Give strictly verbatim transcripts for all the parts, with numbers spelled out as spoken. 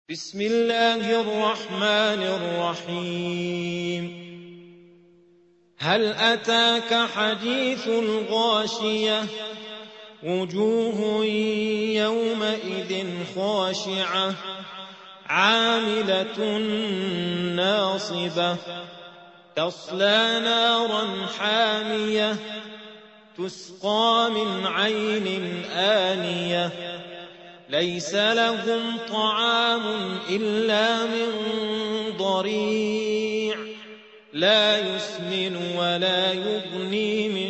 بسم الله الرحمن الرحيم هل أتاك حديث الغاشية وجوه يومئذ خاشعة عاملة ناصبة تصلى نارا حامية تسقى من عين آنية ليس لهم طعام إلا من ضريع لا يسمن ولا يغني من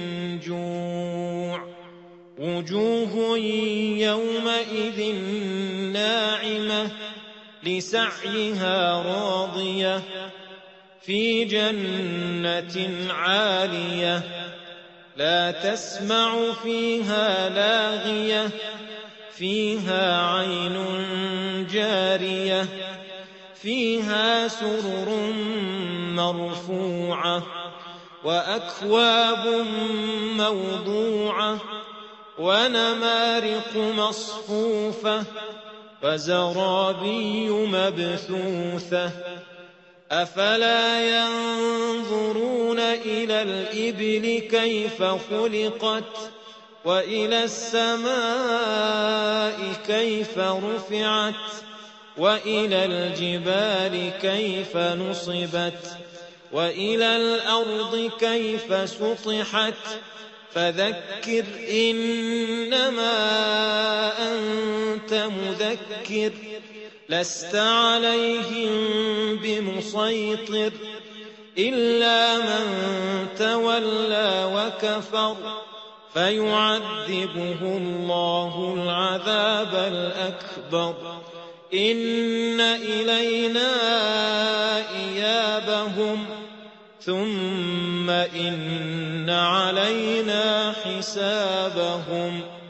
جوع وجوه يومئذ ناعمة لسعيها راضية في جنة عالية لا تسمع فيها لاغية فيها عين جارية فيها سرر مرفوعة وأكواب موضوعة ونمارق مصفوفة وزرابي مبثوثة أفلا ينظرون إلى الإبل كيف خلقت وإلى السماء كيف رفعت وإلى الجبال كيف نصبت وإلى الأرض كيف سطحت فذكر إنما أنت مذكر لست عليهم بمسيطر إلا من تولى وكفر فيعذبه الله العذاب الأكبر إن إلينا إيابهم ثم إن علينا حسابهم